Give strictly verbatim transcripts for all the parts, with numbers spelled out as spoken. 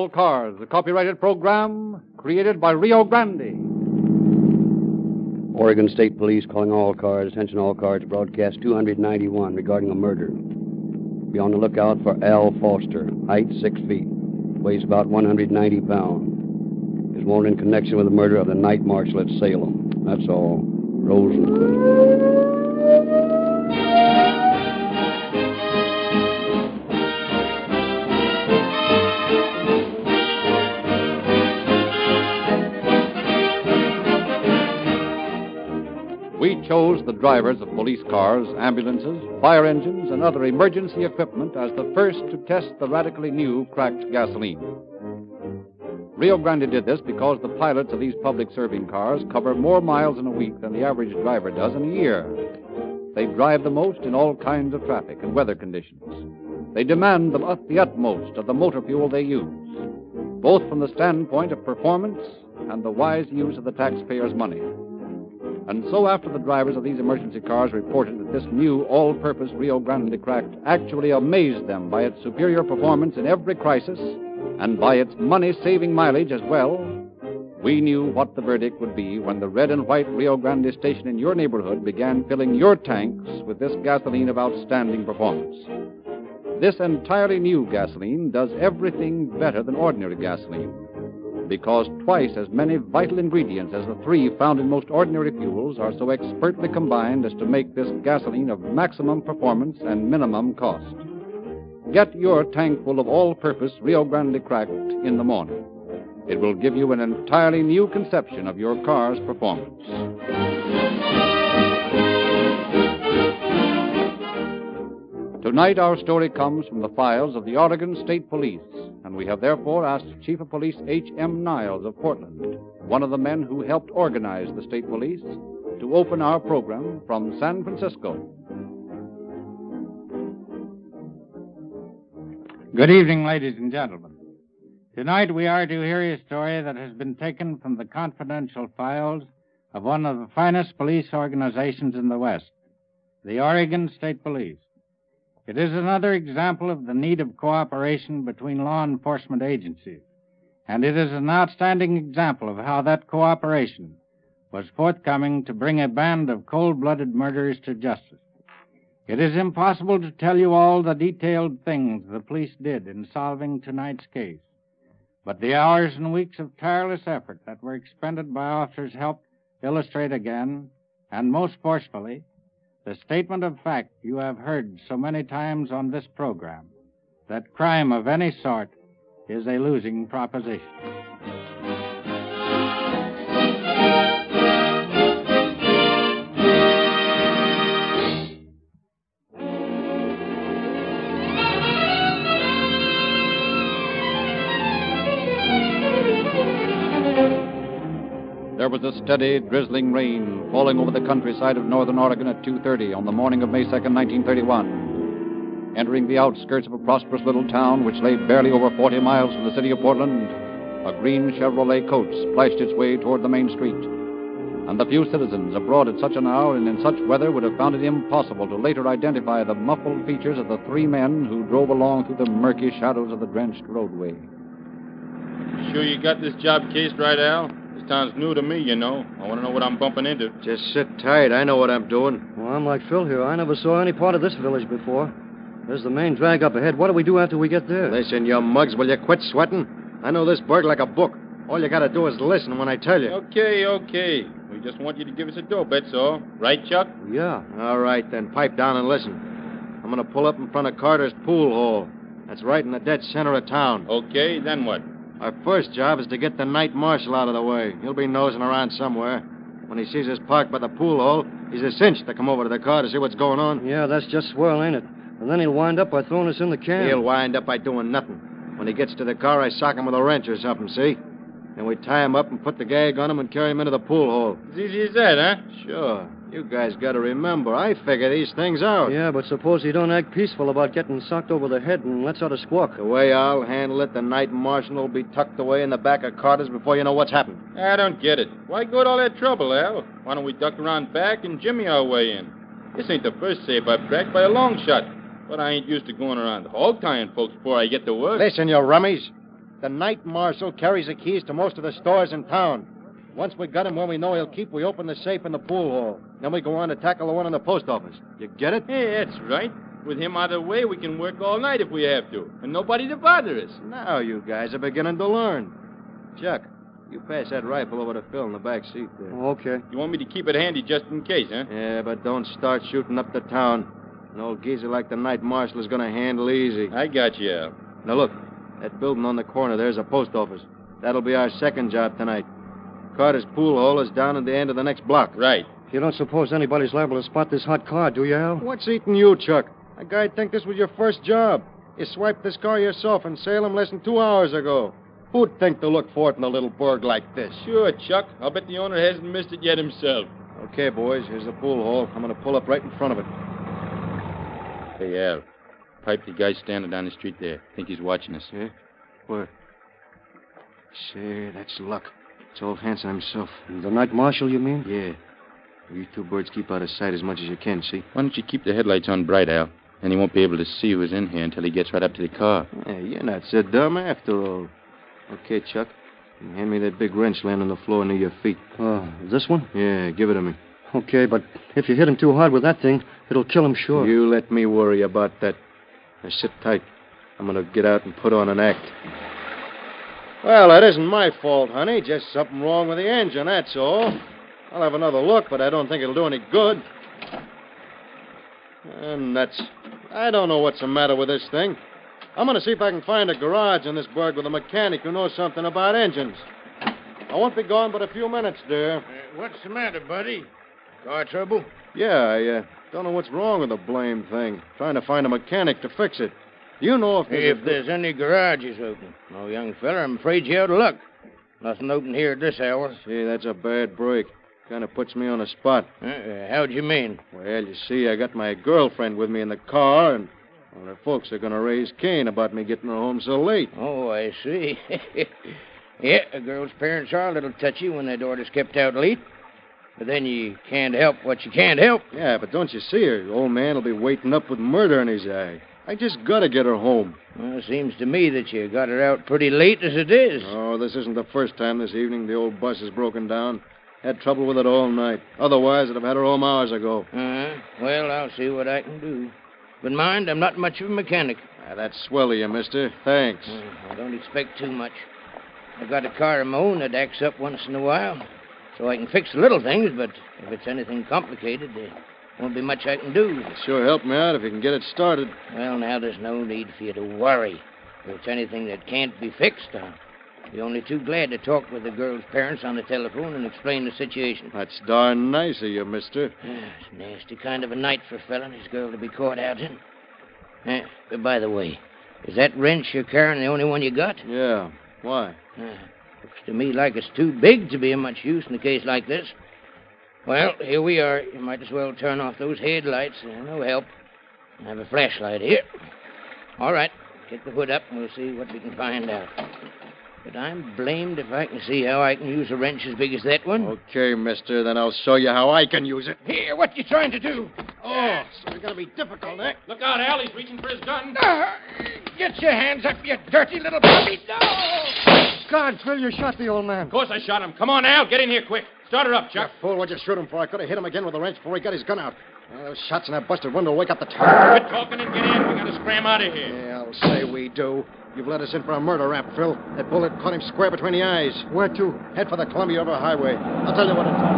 All Cars, a copyrighted program created by Rio Grande. Oregon State Police calling all cars. Attention all cars. Broadcast two ninety-one regarding a murder. Be on the lookout for Al Foster. Height six feet. Weighs about one hundred ninety pounds. Is wanted in connection with the murder of the night marshal at Salem. That's all. Rosenquist. We chose the drivers of police cars, ambulances, fire engines, and other emergency equipment as the first to test the radically new cracked gasoline. Rio Grande did this because the pilots of these public serving cars cover more miles in a week than the average driver does in a year. They drive the most in all kinds of traffic and weather conditions. They demand the, ut- the utmost of the motor fuel they use, both from the standpoint of performance and the wise use of the taxpayers' money. And so after the drivers of these emergency cars reported that this new all-purpose Rio Grande cracked actually amazed them by its superior performance in every crisis and by its money-saving mileage as well, we knew what the verdict would be when the red and white Rio Grande station in your neighborhood began filling your tanks with this gasoline of outstanding performance. This entirely new gasoline does everything better than ordinary gasoline, because twice as many vital ingredients as the three found in most ordinary fuels are so expertly combined as to make this gasoline of maximum performance and minimum cost. Get your tank full of all-purpose Rio Grande cracked in the morning. It will give you an entirely new conception of your car's performance. Tonight, our story comes from the files of the Oregon State Police, and we have therefore asked Chief of Police H M. Niles of Portland, one of the men who helped organize the state police, to open our program from San Francisco. Good evening, ladies and gentlemen. Tonight we are to hear a story that has been taken from the confidential files of one of the finest police organizations in the West, the Oregon State Police. It is another example of the need of cooperation between law enforcement agencies, and it is an outstanding example of how that cooperation was forthcoming to bring a band of cold-blooded murderers to justice. It is impossible to tell you all the detailed things the police did in solving tonight's case, but the hours and weeks of tireless effort that were expended by officers helped illustrate again, and most forcefully, the statement of fact you have heard so many times on this program, that crime of any sort is a losing proposition. There was a steady, drizzling rain falling over the countryside of northern Oregon at two thirty on the morning of May second, nineteen thirty-one. Entering the outskirts of a prosperous little town which lay barely over forty miles from the city of Portland, a green Chevrolet coach splashed its way toward the main street. And the few citizens abroad at such an hour and in such weather would have found it impossible to later identify the muffled features of the three men who drove along through the murky shadows of the drenched roadway. Sure you got this job cased right, Al? Town's new to me, you know. I want to know what I'm bumping into. Just sit tight. I know what I'm doing. Well, I'm like Phil here. I never saw any part of this village before. There's the main drag up ahead. What do we do after we get there? Listen, you mugs, will you quit sweating? I know this burg like a book. All you got to do is listen when I tell you. Okay, okay. We just want you to give us a dope, that's all. Right, Chuck? Yeah. All right, then pipe down and listen. I'm going to pull up in front of Carter's pool hall. That's right in the dead center of town. Okay, then what? Our first job is to get the night marshal out of the way. He'll be nosing around somewhere. When he sees us parked by the pool hole, he's a cinch to come over to the car to see what's going on. Yeah, that's just swell, ain't it? And then he'll wind up by throwing us in the can. He'll wind up by doing nothing. When he gets to the car, I sock him with a wrench or something, see? Then we tie him up and put the gag on him and carry him into the pool hole. As easy as that, huh? Sure. You guys got to remember, I figure these things out. Yeah, but suppose he don't act peaceful about getting socked over the head and lets out a squawk. The way I'll handle it, the night marshal will be tucked away in the back of Carter's before you know what's happened. I don't get it. Why go to all that trouble, Al? Why don't we duck around back and jimmy our way in? This ain't the first safe I've cracked by a long shot. But I ain't used to going around hog-tying folks before I get to work. Listen, you rummies. The night marshal carries the keys to most of the stores in town. Once we got him where we know he'll keep, we open the safe in the pool hall. Then we go on to tackle the one in the post office. You get it? Hey, that's right. With him out of the way, we can work all night if we have to, and nobody to bother us. Now you guys are beginning to learn. Chuck, you pass that rifle over to Phil in the back seat there. Okay. You want me to keep it handy just in case, huh? Yeah, but don't start shooting up the town. An old geezer like the night marshal is going to handle easy. I got you, Al. Now look, that building on the corner there's a post office. That'll be our second job tonight. Carter's pool hall is down at the end of the next block. Right. You don't suppose anybody's liable to spot this hot car, do you, Al? What's eating you, Chuck? A guy'd think this was your first job. You swiped this car yourself in Salem less than two hours ago. Who'd think to look for it in a little burg like this? Sure, Chuck. I'll bet the owner hasn't missed it yet himself. Okay, boys, here's the pool hall. I'm going to pull up right in front of it. Hey, Al. Pipe the guy standing down the street there. Think he's watching us. Yeah? Where? Say, that's luck. It's old Hanson himself. The night marshal, you mean? Yeah. You two birds keep out of sight as much as you can, see? Why don't you keep the headlights on bright, Al? Then he won't be able to see who's in here until he gets right up to the car. Yeah, you're not so dumb after all. Okay, Chuck. Hand me that big wrench laying on the floor near your feet. Uh, this one? Yeah, give it to me. Okay, but if you hit him too hard with that thing, it'll kill him sure. You let me worry about that. Now sit tight. I'm going to get out and put on an act. Well, that isn't my fault, honey. Just something wrong with the engine, that's all. I'll have another look, but I don't think it'll do any good. And that's... I don't know what's the matter with this thing. I'm going to see if I can find a garage in this burg with a mechanic who knows something about engines. I won't be gone but a few minutes, dear. Uh, what's the matter, buddy? Car trouble? Yeah, I uh, don't know what's wrong with the blame thing. Trying to find a mechanic to fix it. Do you know if there's... If there's any garages open. No, young feller, I'm afraid you're out of luck. Nothing open here at this hour. See, that's a bad break. Kind of puts me on the spot. Uh, how'd you mean? Well, you see, I got my girlfriend with me in the car, and well, the folks are going to raise Cain about me getting her home so late. Oh, I see. Yeah, a girl's parents are a little touchy when their daughter's kept out late. But then you can't help what you can't help. Yeah, but don't you see her? The old man will be waiting up with murder in his eye. I just got to get her home. Well, it seems to me that you got her out pretty late as it is. Oh, this isn't the first time this evening the old bus has broken down. Had trouble with it all night. Otherwise, I'd have had her home hours ago. Uh-huh. Well, I'll see what I can do. But mind, I'm not much of a mechanic. Ah, that's swell of you, mister. Thanks. Uh, I don't expect too much. I've got a car of my own that acts up once in a while, so I can fix the little things, but if it's anything complicated, there won't be much I can do. It'll sure help me out if you can get it started. Well, now, there's no need for you to worry. If it's anything that can't be fixed, I'll be only too glad to talk with the girl's parents on the telephone and explain the situation. That's darn nice of you, mister. It's a nasty kind of a night for a fella and his girl to be caught out in. Uh, but by the way, is that wrench you're carrying the only one you got? Yeah. Why? Uh, looks to me like it's too big to be of much use in a case like this. Well, here we are. You might as well turn off those headlights. Uh, no help. I have a flashlight here. All right. Get the hood up and we'll see what we can find out. But I'm blamed if I can see how I can use a wrench as big as that one. Okay, mister, then I'll show you how I can use it. Here, what you trying to do? Oh, so it's going to be difficult, eh? Look out, Al. He's reaching for his gun. Uh, get your hands up, you dirty little puppy. No! God, Phil, you shot the old man. Of course I shot him. Come on, Al. Get in here quick. Start her up, Chuck. You fool, what'd you shoot him for? I could have hit him again with a wrench before he got his gun out. Well, those shots in that busted window will wake up the town. Quit talking and get in. We got to scram out of here. Yeah, I'll say we do. You've let us in for a murder rap, Phil. That bullet caught him square between the eyes. Where to? Head for the Columbia River Highway. I'll tell you what it's...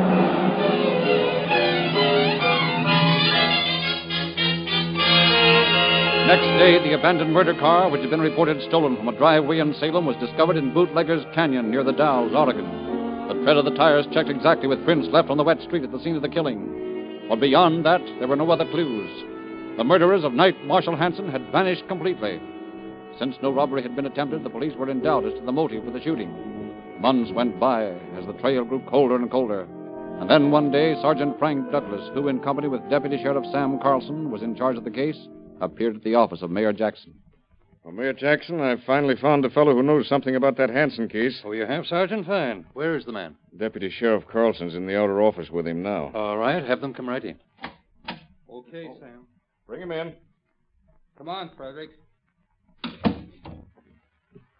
Next day, the abandoned murder car, which had been reported stolen from a driveway in Salem, was discovered in Bootlegger's Canyon near the Dalles, Oregon. The tread of the tires checked exactly with prints left on the wet street at the scene of the killing. But beyond that, there were no other clues. The murderers of Night Marshal Hanson had vanished completely. Since no robbery had been attempted, the police were in doubt as to the motive for the shooting. Months went by as the trail grew colder and colder. And then one day, Sergeant Frank Douglas, who in company with Deputy Sheriff Sam Carlson was in charge of the case, appeared at the office of Mayor Jackson. Well, Mayor Jackson, I've finally found a fellow who knows something about that Hanson case. Oh, you have, Sergeant? Fine. Where is the man? Deputy Sheriff Carlson's in the outer office with him now. All right, have them come right in. Okay, oh. Sam. Bring him in. Come on, Frederick.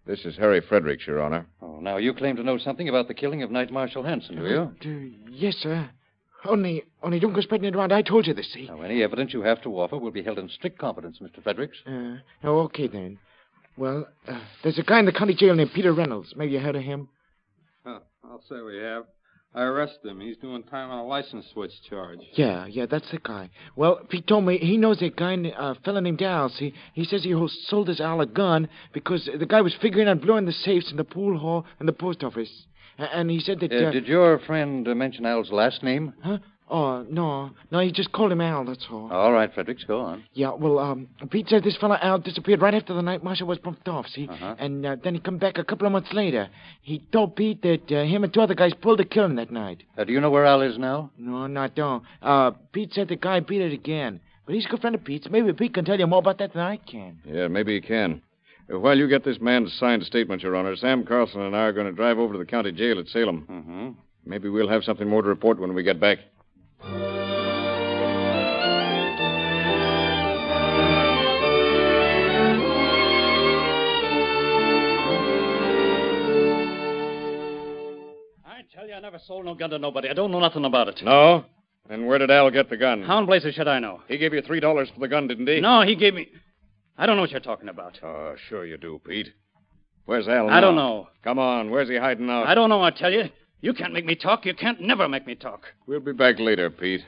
This is Harry Fredericks, Your Honor. Oh, now you claim to know something about the killing of Night Marshal Hanson, do you? Uh, yes, sir. Only, only don't go spreading it around. I told you this, see? Now, any evidence you have to offer will be held in strict confidence, Mister Fredericks. Uh, oh, okay, then. Well, uh, there's a guy in the county jail named Peter Reynolds. Maybe you heard of him? Huh, I'll say we have. I arrested him. He's doing time on a license switch charge. Yeah, yeah, that's the guy. Well, Pete told me he knows a guy, a uh, fella named Al. See, he says he sold his Al a gun because the guy was figuring on blowing the safes in the pool hall and the post office. And he said that... Uh, Uh, did your friend uh, mention Al's last name? Huh? Oh, no. No, he just called him Al, that's all. All right, Fredericks, go on. Yeah, well, um, Pete said this fella Al disappeared right after the night marshal was bumped off, see? Uh-huh. And uh, then he come back a couple of months later. He told Pete that uh, him and two other guys pulled the killing that night. Uh, do you know where Al is now? No, not don't. Uh, Pete said the guy beat it again. But he's a good friend of Pete's. Maybe Pete can tell you more about that than I can. Yeah, maybe he can. Uh, while you get this man's signed statement, Your Honor, Sam Carlson and I are going to drive over to the county jail at Salem. Mm-hmm. Maybe we'll have something more to report when we get back. I never sold no gun to nobody. I don't know nothing about it. No? Then where did Al get the gun? How in blazes should I know? He gave you three dollars for the gun, didn't he? No, he gave me... I don't know what you're talking about. Oh, sure you do, Pete. Where's Al now? I don't know. Come on, where's he hiding out? I don't know, I tell you. You can't make me talk. You can't never make me talk. We'll be back later, Pete.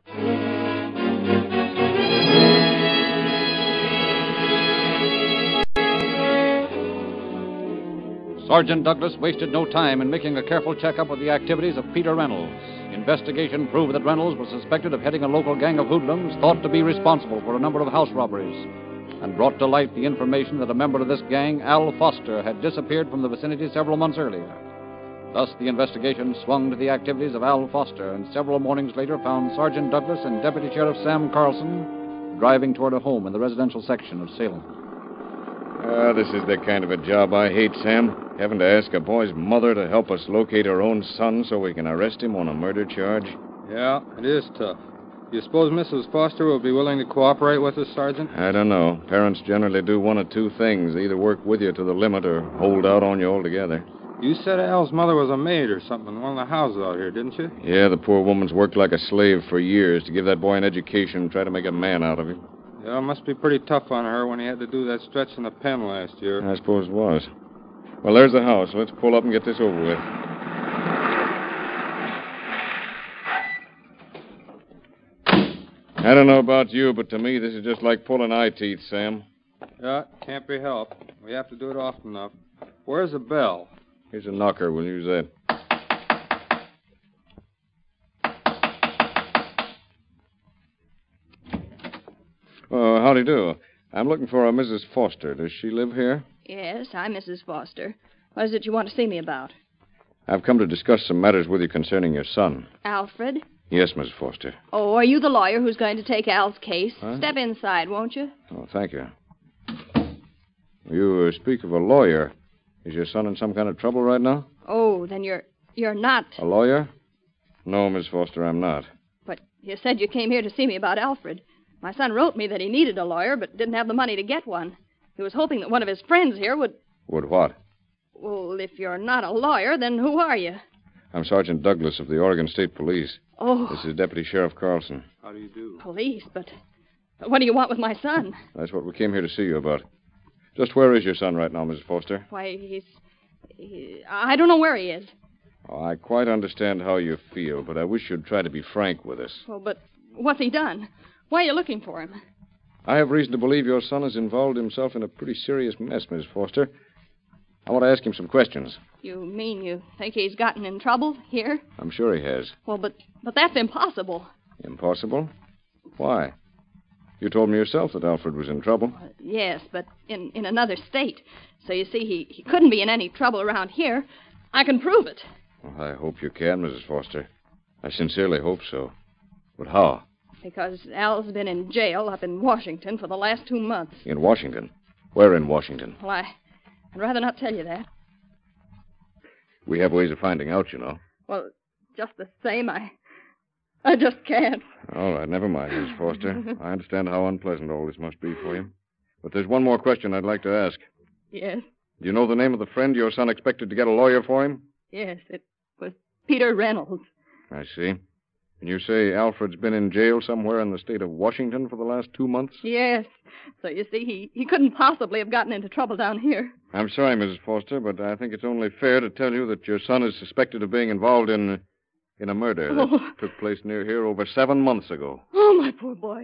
Sergeant Douglas wasted no time in making a careful checkup of the activities of Peter Reynolds. Investigation proved that Reynolds was suspected of heading a local gang of hoodlums thought to be responsible for a number of house robberies, and brought to light the information that a member of this gang, Al Foster, had disappeared from the vicinity several months earlier. Thus, the investigation swung to the activities of Al Foster, and several mornings later found Sergeant Douglas and Deputy Sheriff Sam Carlson driving toward a home in the residential section of Salem. Ah, this is the kind of a job I hate, Sam. Having to ask a boy's mother to help us locate her own son so we can arrest him on a murder charge. Yeah, it is tough. You suppose Missus Foster will be willing to cooperate with us, Sergeant? I don't know. Parents generally do one of two things. They either work with you to the limit or hold out on you altogether. You said Al's mother was a maid or something in one of the houses out here, didn't you? Yeah, the poor woman's worked like a slave for years to give that boy an education and try to make a man out of him. Yeah, it must be pretty tough on her when he had to do that stretch in the pen last year. I suppose it was. Well, there's the house. Let's pull up and get this over with. I don't know about you, but to me, this is just like pulling eye teeth, Sam. Yeah, can't be helped. We have to do it often enough. Where's the bell? Here's a knocker. We'll use that. Oh, howdy do. I'm looking for a Missus Foster. Does she live here? Yes, I'm Missus Foster. What is it you want to see me about? I've come to discuss some matters with you concerning your son. Alfred? Yes, Missus Foster. Oh, are you the lawyer who's going to take Al's case? Huh? Step inside, won't you? Oh, thank you. You uh, speak of a lawyer. Is your son in some kind of trouble right now? Oh, then you're you're not. A lawyer? No, Miss Foster, I'm not. But you said you came here to see me about Alfred. My son wrote me that he needed a lawyer, but didn't have the money to get one. He was hoping that one of his friends here would... Would what? Well, if you're not a lawyer, then who are you? I'm Sergeant Douglas of the Oregon State Police. Oh. This is Deputy Sheriff Carlson. How do you do? Police, but what do you want with my son? That's what we came here to see you about. Just where is your son right now, Missus Foster? Why, he's... He, I don't know where he is. Oh, I quite understand how you feel, but I wish you'd try to be frank with us. Well, but what's he done? Why are you looking for him? I have reason to believe your son has involved himself in a pretty serious mess, Miss Foster. I want to ask him some questions. You mean you think he's gotten in trouble here? I'm sure he has. Well, but but that's impossible. Impossible? Why? You told me yourself that Alfred was in trouble. Uh, yes, but in, in another state. So you see, he, he couldn't be in any trouble around here. I can prove it. Well, I hope you can, Missus Foster. I sincerely hope so. But how? Because Al's been in jail up in Washington for the last two months. In Washington? Where in Washington? Well, I, I'd rather not tell you that. We have ways of finding out, you know. Well, just the same, I... I just can't. All right, never mind, Miss Foster. I understand how unpleasant all this must be for you. But there's one more question I'd like to ask. Yes? Do you know the name of the friend your son expected to get a lawyer for him? Yes, it was Peter Reynolds. I see. And you say Alfred's been in jail somewhere in the state of Washington for the last two months? Yes. So you see, he, he couldn't possibly have gotten into trouble down here. I'm sorry, Missus Foster, but I think it's only fair to tell you that your son is suspected of being involved in in a murder that Oh. took place near here over seven months ago. Oh, my poor boy.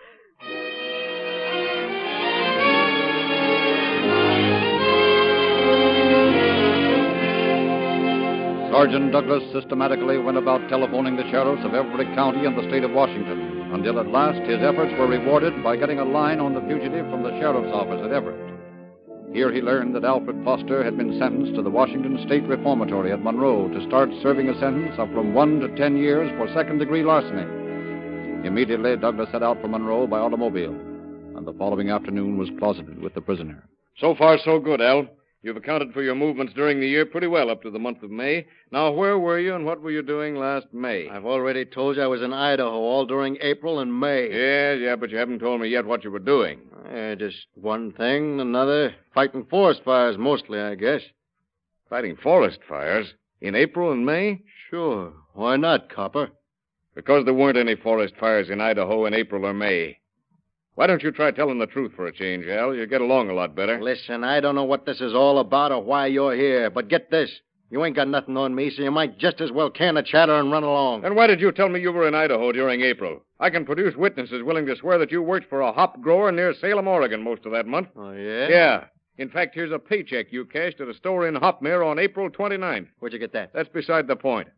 Sergeant Douglas systematically went about telephoning the sheriffs of every county in the state of Washington, until at last his efforts were rewarded by getting a line on the fugitive from the sheriff's office at Everett. Here he learned that Alfred Foster had been sentenced to the Washington State Reformatory at Monroe to start serving a sentence of from one to ten years for second-degree larceny. Immediately, Douglas set out for Monroe by automobile, and the following afternoon was closeted with the prisoner. So far, so good, Al. You've accounted for your movements during the year pretty well up to the month of May. Now, where were you and what were you doing last May? I've already told you I was in Idaho all during April and May. Yeah, yeah, but you haven't told me yet what you were doing. Uh, just one thing, another. Fighting forest fires mostly, I guess. Fighting forest fires? In April and May? Sure. Why not, Copper? Because there weren't any forest fires in Idaho in April or May. Why don't you try telling the truth for a change, Al? You'll get along a lot better. Listen, I don't know what this is all about or why you're here, but get this. You ain't got nothing on me, so you might just as well can the chatter and run along. Then why did you tell me you were in Idaho during April? I can produce witnesses willing to swear that you worked for a hop grower near Salem, Oregon most of that month. Oh, yeah? Yeah. In fact, here's a paycheck you cashed at a store in Hopmere on April twenty-ninth. Where'd you get that? That's beside the point.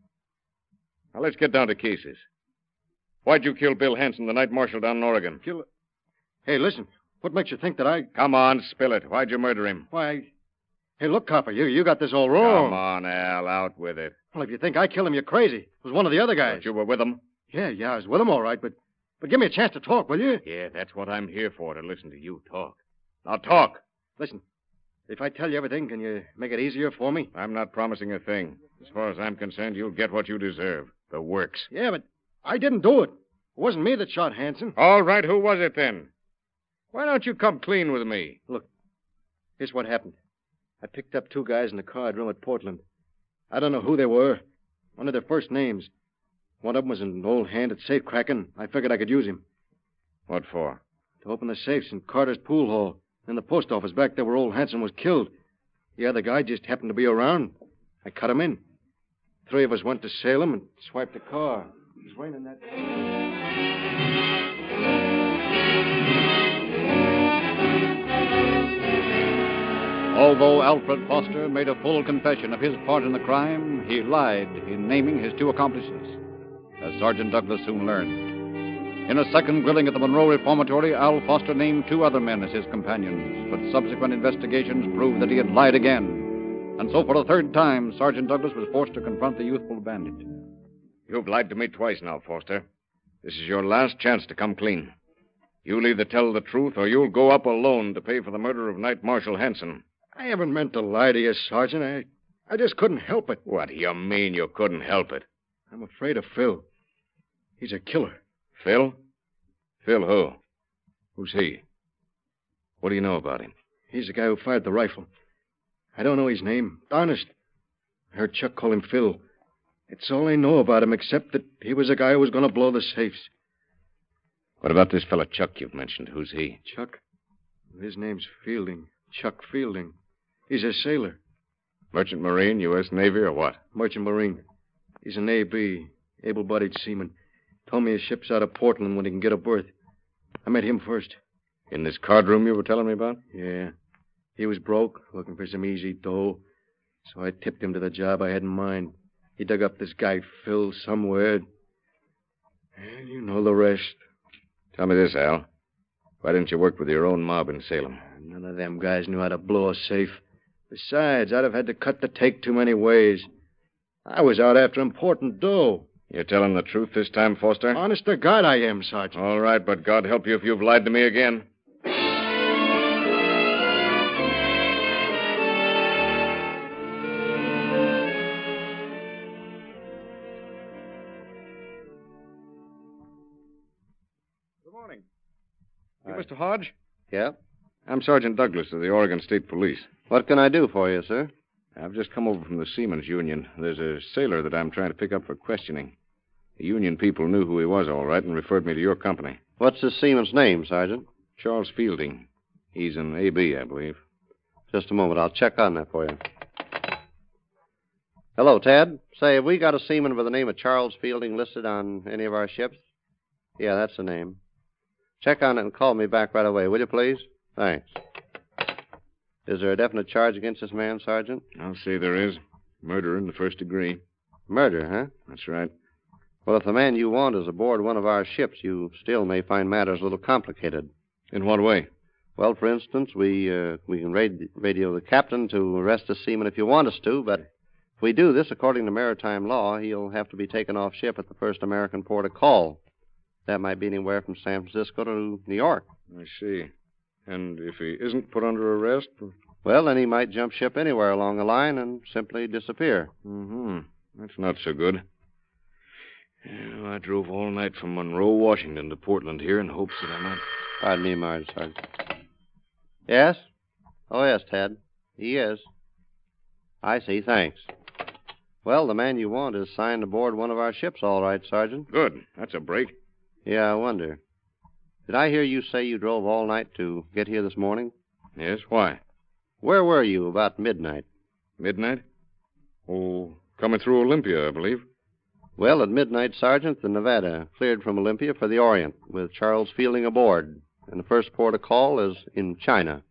Now, let's get down to cases. Why'd you kill Bill Hanson, the night marshal down in Oregon? Kill... Hey, listen. What makes you think that I... Come on, spill it. Why'd you murder him? Why... Hey, look, Copper, you, you got this all wrong. Come on, Al, out with it. Well, if you think I killed him, you're crazy. It was one of the other guys. But you were with him? Yeah, yeah, I was with him all right, but... But give me a chance to talk, will you? Yeah, that's what I'm here for, to listen to you talk. Now, talk. Listen, if I tell you everything, can you make it easier for me? I'm not promising a thing. As far as I'm concerned, you'll get what you deserve. The works. Yeah, but I didn't do it. It wasn't me that shot Hanson. All right, who was it then? Why don't you come clean with me? Look, here's what happened. I picked up two guys in the card room at Portland. I don't know who they were. One of their first names. One of them was an old hand at safe cracking. I figured I could use him. What for? To open the safes in Carter's pool hall. In the post office back there where old Hanson was killed. The other guy just happened to be around. I cut him in. Three of us went to Salem and swiped the car. It was raining that day. Although Alfred Foster made a full confession of his part in the crime, he lied in naming his two accomplices, as Sergeant Douglas soon learned. In a second grilling at the Monroe Reformatory, Al Foster named two other men as his companions, but subsequent investigations proved that he had lied again. And so for the third time, Sergeant Douglas was forced to confront the youthful bandit. You've lied to me twice now, Foster. This is your last chance to come clean. You'll either tell the truth or you'll go up alone to pay for the murder of Night Marshal Hanson. I haven't meant to lie to you, Sergeant. I, I just couldn't help it. What do you mean you couldn't help it? I'm afraid of Phil. He's a killer. Phil? Phil who? Who's he? What do you know about him? He's the guy who fired the rifle. I don't know his name. Honest. I heard Chuck call him Phil. It's all I know about him, except that he was the guy who was going to blow the safes. What about this fella Chuck you've mentioned? Who's he? Chuck? His name's Fielding. Chuck Fielding. He's a sailor. Merchant Marine, U S Navy, or what? Merchant Marine. He's an A B, able-bodied seaman. Told me his ship's out of Portland when he can get a berth. I met him first. In this card room you were telling me about? Yeah. He was broke, looking for some easy dough. So I tipped him to the job I had in mind. He dug up this guy, Phil, somewhere. And you know the rest. Tell me this, Al. Why didn't you work with your own mob in Salem? None of them guys knew how to blow a safe. Besides, I'd have had to cut the take too many ways. I was out after important dough. You're telling the truth this time, Foster? Honest to God, I am, Sergeant. All right, but God help you if you've lied to me again. Good morning. You, Mister Hodge? Yeah? I'm Sergeant Douglas of the Oregon State Police. What can I do for you, sir? I've just come over from the Seamen's Union. There's a sailor that I'm trying to pick up for questioning. The union people knew who he was all right and referred me to your company. What's the seaman's name, Sergeant? Charles Fielding. He's an A B, I believe. Just a moment. I'll check on that for you. Hello, Ted. Say, have we got a seaman by the name of Charles Fielding listed on any of our ships? Yeah, that's the name. Check on it and call me back right away, will you, please? Thanks. Is there a definite charge against this man, Sergeant? I'll say there is. Murder in the first degree. Murder, huh? That's right. Well, if the man you want is aboard one of our ships, you still may find matters a little complicated. In what way? Well, for instance, we uh, we can rad- radio the captain to arrest the seaman if you want us to, but if we do this according to maritime law, he'll have to be taken off ship at the first American port of call. That might be anywhere from San Francisco to New York. I see. And if he isn't put under arrest? Well, then he might jump ship anywhere along the line and simply disappear. Mm-hmm. That's not so good. Yeah, I drove all night from Monroe, Washington to Portland here in hopes that I might... Pardon me, Marge, Sergeant. Yes? Oh, yes, Ted. He is. I see, thanks. Well, the man you want is signed aboard one of our ships, all right, Sergeant. Good. That's a break. Yeah, I wonder. Did I hear you say you drove all night to get here this morning? Yes, why? Where were you about midnight? Midnight? Oh, coming through Olympia, I believe. Well, at midnight, Sergeant, the Nevada cleared from Olympia for the Orient with Charles Fielding aboard. And the first port of call is in China.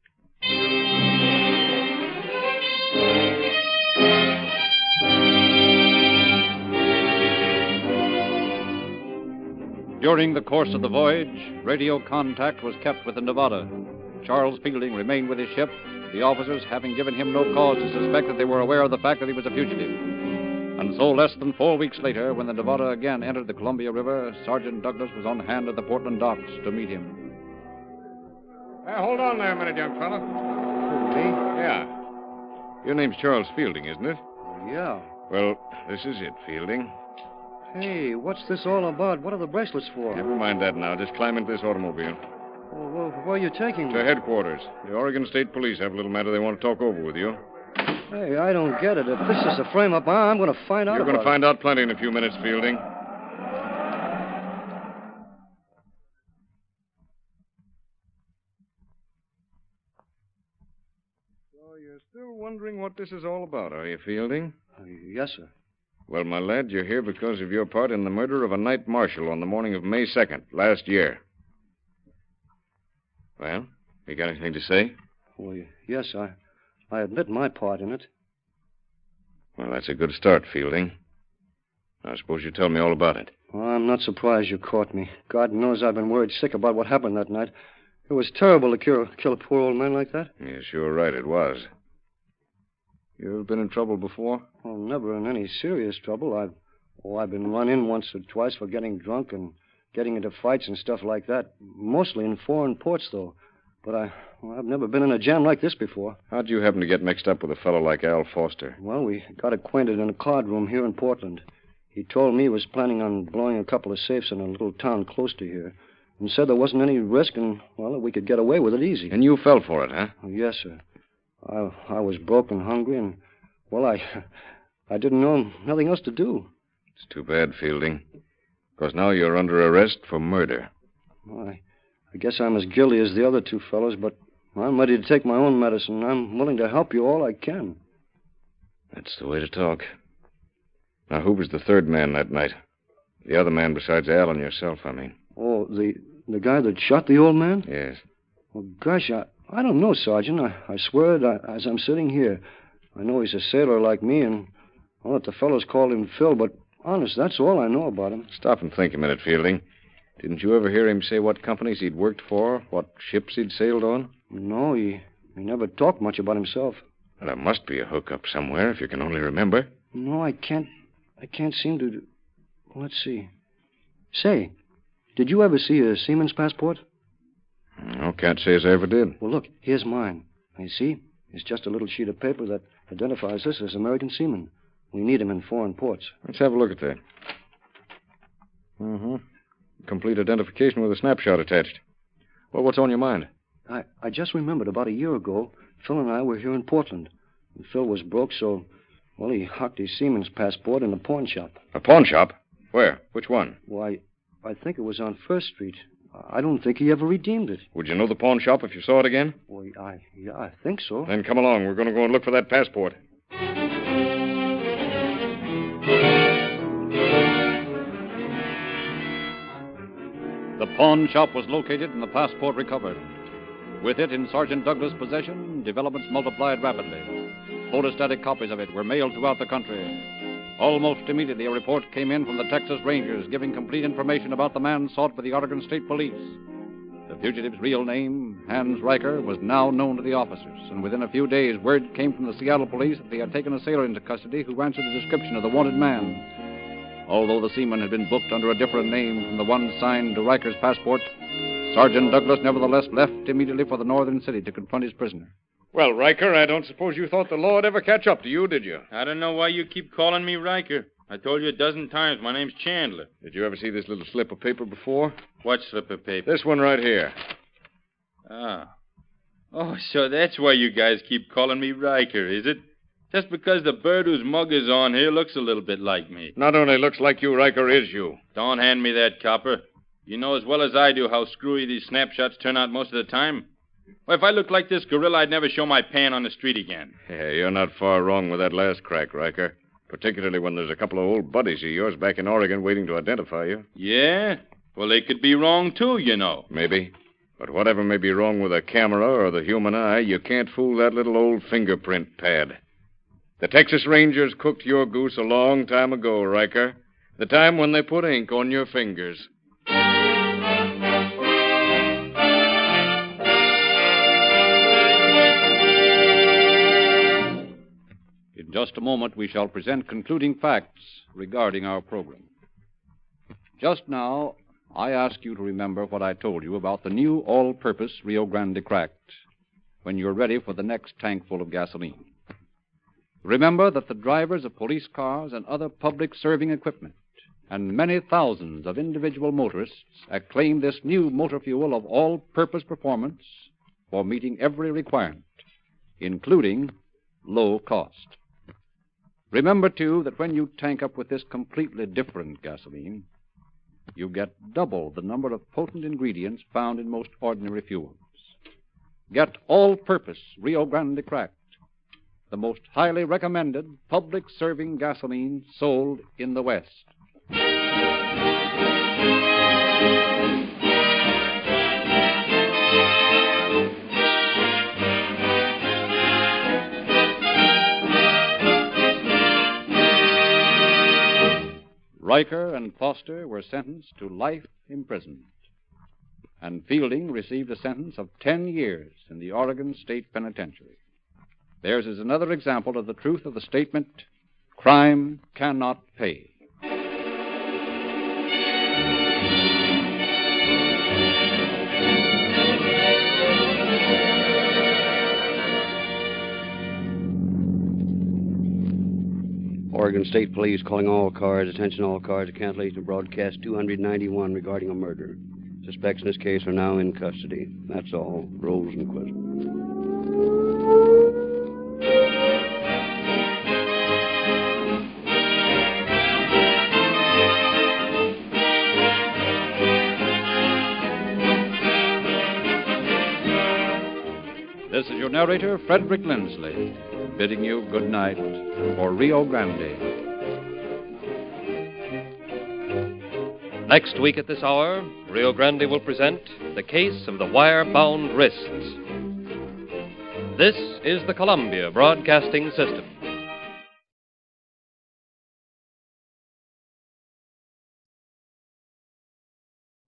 During the course of the voyage, radio contact was kept with the Nevada. Charles Fielding remained with his ship, the officers having given him no cause to suspect that they were aware of the fact that he was a fugitive. And so, less than four weeks later, when the Nevada again entered the Columbia River, Sergeant Douglas was on hand at the Portland docks to meet him. Hey, hold on there a minute, young fella. Me? Yeah. Your name's Charles Fielding, isn't it? Yeah. Well, this is it, Fielding. Hey, what's this all about? What are the bracelets for? Never mind that now. Just climb into this automobile. Well, well, where are you taking me? To headquarters. The Oregon State Police have a little matter they want to talk over with you. Hey, I don't get it. If this is a frame-up, I'm going to find out You're about going to find out plenty in a few minutes, Fielding. So you're still wondering what this is all about, are you, Fielding? Uh, yes, sir. Well, my lad, you're here because of your part in the murder of a night marshal on the morning of May second, last year. Well, you got anything to say? Well, yes, I, I admit my part in it. Well, that's a good start, Fielding. I suppose you tell me all about it. Well, I'm not surprised you caught me. God knows I've been worried sick about what happened that night. It was terrible to kill, kill a poor old man like that. Yes, you're right, it was. You ever been in trouble before? Well, never in any serious trouble. I've, oh, I've been run in once or twice for getting drunk and getting into fights and stuff like that. Mostly in foreign ports, though. But I, well, I've never been in a jam like this before. How'd you happen to get mixed up with a fellow like Al Foster? Well, we got acquainted in a card room here in Portland. He told me he was planning on blowing a couple of safes in a little town close to here. And said there wasn't any risk and, well, that we could get away with it easy. And you fell for it, huh? Oh, yes, sir. I, I was broke and hungry, and, well, I, I didn't know nothing else to do. It's too bad, Fielding. Because now you're under arrest for murder. Well, I, I guess I'm as guilty as the other two fellows, but I'm ready to take my own medicine. I'm willing to help you all I can. That's the way to talk. Now, who was the third man that night? The other man besides Al and yourself, I mean. Oh, the the guy that shot the old man? Yes. Well, gosh, I, I don't know, Sergeant. I, I swear it, I, as I'm sitting here. I know he's a sailor like me, and, well, that the fellows called him Phil, but honest, that's all I know about him. Stop and think a minute, Fielding. Didn't you ever hear him say what companies he'd worked for, what ships he'd sailed on? No, he, he never talked much about himself. Well, there must be a hookup somewhere, if you can only remember. No, I can't, I can't seem to... Let's see. Say, did you ever see a seaman's passport? No, can't say as I ever did. Well, look, here's mine. You see? It's just a little sheet of paper that identifies us as American seamen. We need them in foreign ports. Let's have a look at that. Mm-hmm. Complete identification with a snapshot attached. Well, what's on your mind? I, I just remembered about a year ago, Phil and I were here in Portland. And Phil was broke, so, well, he hocked his seaman's passport in a pawn shop. A pawn shop? Where? Which one? Why, I think it was on First Street. I don't think he ever redeemed it. Would you know the pawn shop if you saw it again? Well, I, yeah, I think so. Then come along. We're going to go and look for that passport. The pawn shop was located and the passport recovered. With it in Sergeant Douglas' possession, developments multiplied rapidly. Photostatic copies of it were mailed throughout the country. Almost immediately, a report came in from the Texas Rangers giving complete information about the man sought by the Oregon State Police. The fugitive's real name, Hans Riker, was now known to the officers, and within a few days, word came from the Seattle police that they had taken a sailor into custody who answered the description of the wanted man. Although the seaman had been booked under a different name from the one signed to Riker's passport, Sergeant Douglas nevertheless left immediately for the northern city to confront his prisoner. Well, Riker, I don't suppose you thought the law would ever catch up to you, did you? I don't know why you keep calling me Riker. I told you a dozen times my name's Chandler. Did you ever see this little slip of paper before? What slip of paper? This one right here. Ah. Oh, so that's why you guys keep calling me Riker, is it? Just because the bird whose mug is on here looks a little bit like me. Not only looks like you, Riker, is you. Don't hand me that, copper. You know as well as I do how screwy these snapshots turn out most of the time. Well, if I looked like this gorilla, I'd never show my pan on the street again. Yeah, you're not far wrong with that last crack, Riker. Particularly when there's a couple of old buddies of yours back in Oregon waiting to identify you. Yeah? Well, they could be wrong, too, you know. Maybe. But whatever may be wrong with a camera or the human eye, you can't fool that little old fingerprint pad. The Texas Rangers cooked your goose a long time ago, Riker. The time when they put ink on your fingers. In just a moment, we shall present concluding facts regarding our program. Just now, I ask you to remember what I told you about the new all-purpose Rio Grande Cracked when you're ready for the next tank full of gasoline. Remember that the drivers of police cars and other public serving equipment and many thousands of individual motorists acclaim this new motor fuel of all-purpose performance for meeting every requirement, including low cost. Remember, too, that when you tank up with this completely different gasoline, you get double the number of potent ingredients found in most ordinary fuels. Get all-purpose Rio Grande Cracked, the most highly recommended public-serving gasoline sold in the West. Riker and Foster were sentenced to life imprisonment, and Fielding received a sentence of ten years in the Oregon State Penitentiary. Theirs is another example of the truth of the statement, crime cannot pay. Oregon State Police calling all cars. Attention all cars. A cancellation of broadcast two ninety-one regarding a murder. Suspects in this case are now in custody. That's all. Rosenquist. This is your narrator, Frederick Lindsley, bidding you good night for Rio Grande. Next week at this hour, Rio Grande will present The Case of the Wire-Bound Wrists. This is the Columbia Broadcasting System.